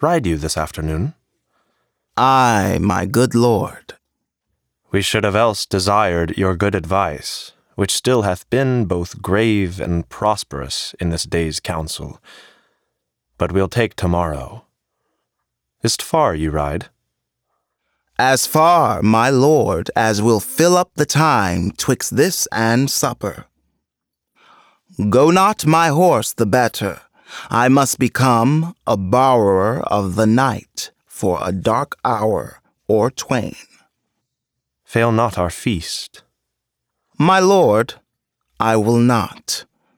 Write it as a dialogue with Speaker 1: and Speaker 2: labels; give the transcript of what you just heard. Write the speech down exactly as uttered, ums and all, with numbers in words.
Speaker 1: ride you this afternoon?
Speaker 2: Aye, my good lord.
Speaker 1: We should have else desired your good advice, which still hath been both grave and prosperous in this day's council. But we'll take tomorrow. Is't far you ride?
Speaker 2: As far, my lord, as will fill up the time twixt this and supper. Go not my horse the better. I must become a borrower of the night for a dark hour or twain.
Speaker 1: Fail not our feast.
Speaker 2: My lord, I will not.